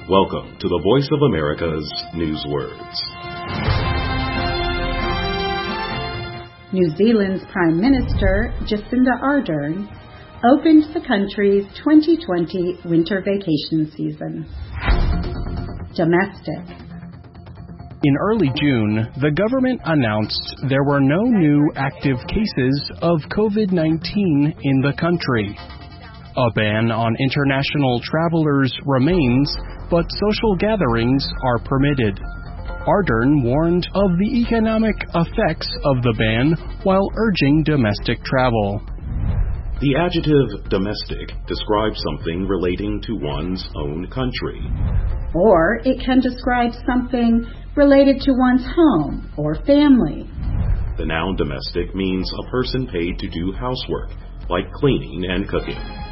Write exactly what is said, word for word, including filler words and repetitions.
Welcome to the Voice of America's Newswords. New Zealand's Prime Minister, Jacinda Ardern, opened the country's twenty twenty winter vacation season. Domestic. In early June, the government announced there were no new active cases of COVID nineteen in the country. A ban on international travelers remains, but social gatherings are permitted. Ardern warned of the economic effects of the ban while urging domestic travel. The adjective domestic describes something relating to one's own country. Or it can describe something related to one's home or family. The noun domestic means a person paid to do housework, like cleaning and cooking.